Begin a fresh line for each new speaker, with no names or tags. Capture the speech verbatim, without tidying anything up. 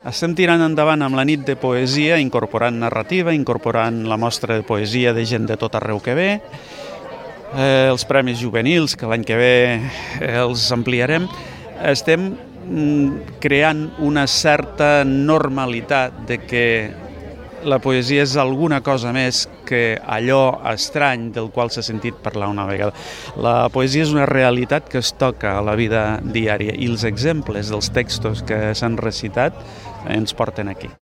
Estem tirant endavant amb la nit de poesia, incorporant narrativa, incorporant la mostra de poesia de gent de tot arreu que ve, eh, els premis juvenils, que l'any que ve eh, els ampliarem. Estem mm, creant una certa normalitat de que la poesia és alguna cosa més que allò estrany del qual s'ha sentit parlar una vegada. La poesia és una realitat que es toca a la vida diària i els exemples dels textos que s'han recitat ens porten aquí.